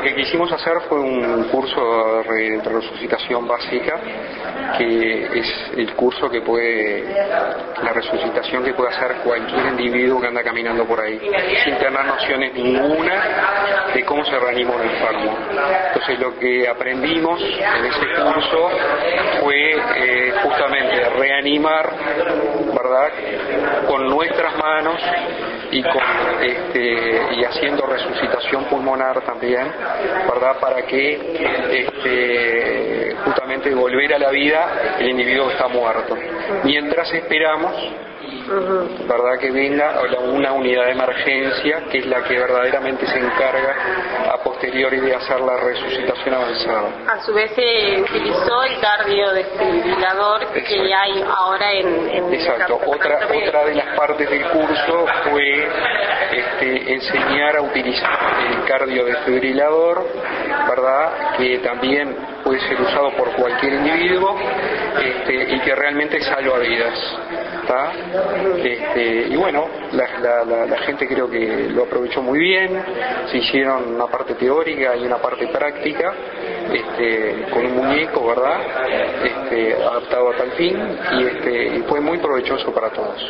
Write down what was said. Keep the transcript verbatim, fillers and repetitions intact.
que quisimos hacer fue un curso de resucitación básica, que es el curso que puede, la resucitación que puede hacer cualquier individuo que anda caminando por ahí, sin tener nociones ninguna de cómo se reanima un enfermo. Entonces lo que aprendimos en ese curso fue eh, justamente reanimar, ¿verdad?, con nuestras manos y con este y haciendo resucitación pulmonar también, ¿verdad?, para que este justamente volver a la vida el individuo que está muerto, mientras esperamos, ¿verdad?, que venga una unidad de emergencia, que es la que verdaderamente se encarga a posteriori de hacer la resucitación avanzada. A su vez se utilizó el cardiodesfibrilador que hay ahora en, en Exacto. Otra otra de las partes del curso fue este, enseñar a utilizar el cardiodesfibrilador, ¿verdad?, que también puede ser usado por cualquier individuo este, y que realmente salva vidas. ¿Está? Este, y bueno, la, la, la, la gente creo que lo aprovechó muy bien. Se hicieron una parte teórica y una parte práctica, este, con un muñeco, ¿verdad?, este, adaptado a tal fin, y, este, y fue muy provechoso para todos.